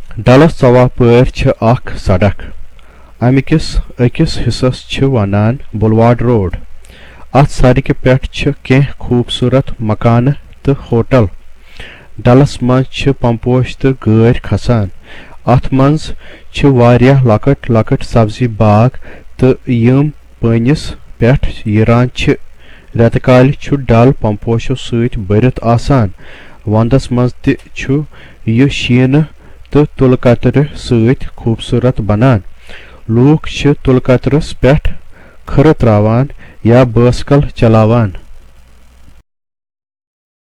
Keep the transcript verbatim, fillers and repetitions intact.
Dallas चवापर छ अख सड़क अमिकिस अकिस हिस्सस छ वनान बुलवार्ड रोड। अत सड़क पेठ छ केह खूबसूरत मकान तो होटल। डलस मज छ पंपोश तो गार खसान। अत मज छ वारियाह लकट लकट सब्जी बाग तो यम पनिस पेठ यीरान छ। रेतकाल छु डल पंपोशो सत भरित आसान। वंदस मज ति छु यह शीन तो तुलकतर सत खूबसूरत बनान। लूक छ तुलकतरस पेठ खर त्रावान या बास्कल चलावान।